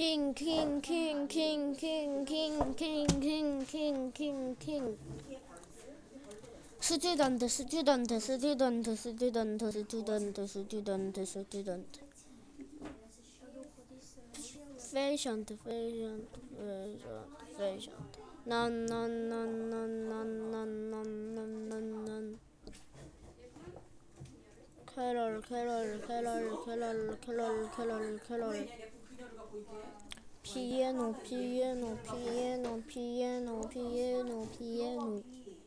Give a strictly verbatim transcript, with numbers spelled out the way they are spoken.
king, king, king, king, king, king, king, king, king, king, king. 스튜던트, 스튜던트, 스튜던트, 스튜던트, 스튜던트, 스튜던트, 스튜던트. 페이션트, 페이션트, 페이션트, 페이션트. 난, 난, 난, 난, 난, 난, 난, 난, 난, 난. 캐럴, 캐럴, 캐럴, 캐럴, 캐럴, 캐럴, 캐럴. 피아노, 피아노, 피아노, 피아노, 피아노, 피아노.